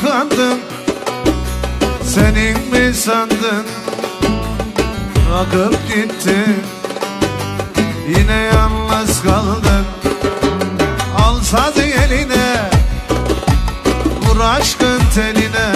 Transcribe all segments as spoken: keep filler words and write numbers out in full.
kandın, senin mi sandın? Akıp gitti, yine yalnız kaldık. Al sazı eline, vur aşkın teline.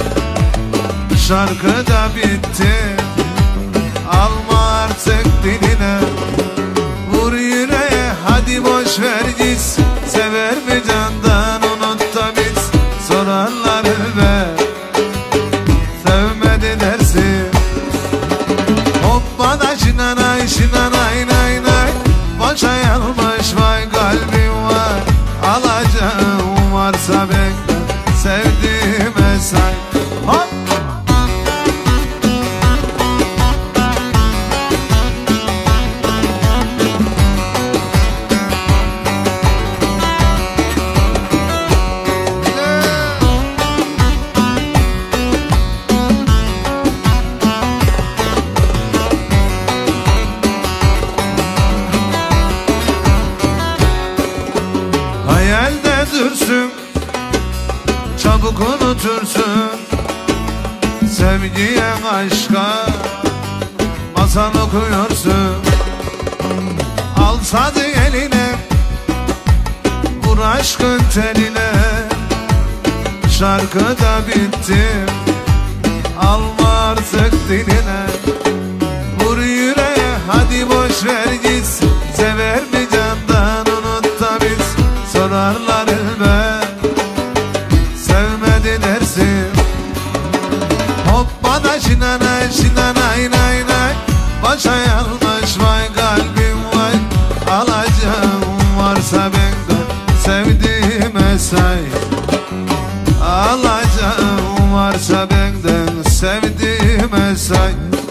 Şarkı da bitti, alma artık diline. Vur yüreğe, hadi boş ver gitsin. Sever mi candan, unut da bitsin. Sorarlar be, sevmedi dersin. Hoppana şinanay şinanay nay nay. Boşa yanmış vay kalbim var. Alacağım varsa bekle, sevdiğime say. Hop! Hayalde dursun, çabuk unutursun. Sevgiye, aşka masal okuyorsun. Al sazı eline, vur aşkın teline. Şarkı da bitti, alma artık diline. Vur yüreğe, hadi boş ver gitsin. Sever mi candan, unut da bitsin. Sorarlar be, sevmedi dersin. Hoppana şinanay şinanay nay nay. Başa yanlış vay kalbim vay. Alacağım varsa benden, sevdiğime say. Alacağım varsa benden, sevdiğime say.